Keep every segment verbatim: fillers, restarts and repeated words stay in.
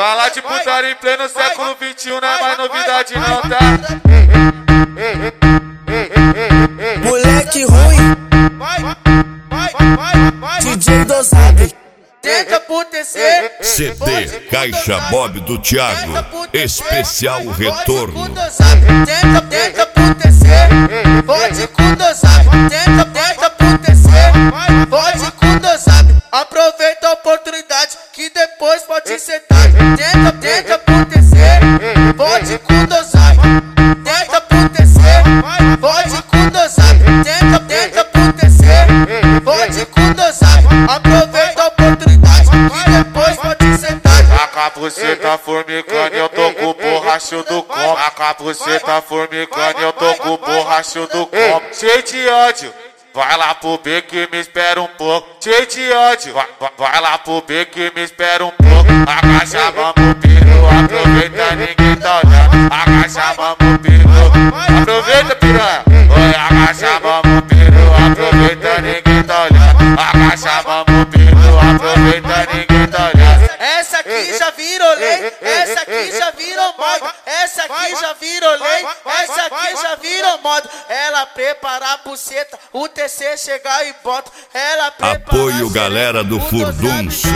Falar de putaria em pleno século vinte e um não é mais novidade não, tá? Moleque ruim, D J dosado. Tenta acontecer. C D Caixa Bob do Thiago, especial retorno. Tenta, tenta acontecer. Pode com dosado. Tenta, tenta acontecer. Pode com dosado. Aproveita a oportunidade que depois pode ser tarde. Tenta, tenta acontecer. Pode com dosado. Tenta acontecer. Pode com dosado. Tenta, tenta acontecer. Pode com dosado. Aproveita a oportunidade que depois pode ser tarde. A capuceta formicando e eu tô com o borracho do copo. A capuceta formicando e eu tô com o borracho do copo. Cheio de ódio. Vai lá pro B que me espera um pouco. Cheio de ódio. Vai, vai, vai lá pro B que me espera um pouco. Agacha a mão pro piru. Aproveita, ninguém tá olhando. Agacha a mão pro piru. Aproveita, piranha. Oi, agacha a mão pro piru. Aproveita, ninguém tá olhando. Agacha a mão pro piru. Aproveita, ninguém tá olhando. Essa aqui já virou lei. Essa aqui já virou moda. Essa aqui já virou lei. Essa aqui já virou moda. Ela prepara a buceta. O T C chegar e bota. Ela prepara. Apoio galera do Furdunço.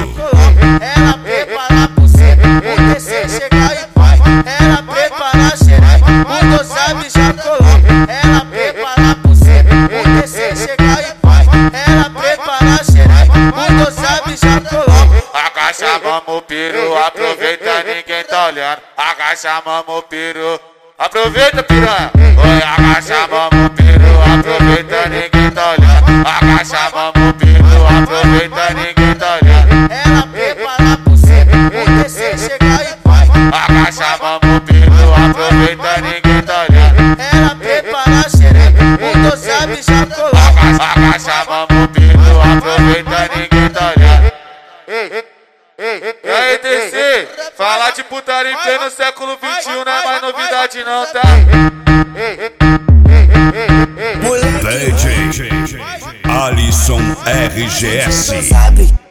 Ela prepara a buceta. O T C chegar e vai. Ela prepara a xereca. O Dosab já coloca. Ela prepara a buceta. O T C chegar e vai. Ela prepara a xereca. O Dosab já coloca. Agacha a mão pro peru, aproveita, ninguém tá olhando. Agacha a mão pro peru, aproveita, piranha. Oi, agacha a mão pro peru, aproveita, ninguém tá olhando. Agacha a mão pro peru, aproveita, ninguém tá olhando. Ela prepara a buceta, o T C chegar e vai. Agacha a mão pro peru, aproveita, ninguém tá olhando. Ela prepara a xereca, o Dosab já coloca. Agacha a mão pro peru, aproveita, ninguém tá olhando. E aí, D C, falar de putaria em pleno século vinte e um não é mais novidade não, tá? D J Alisson R G S. Sabe?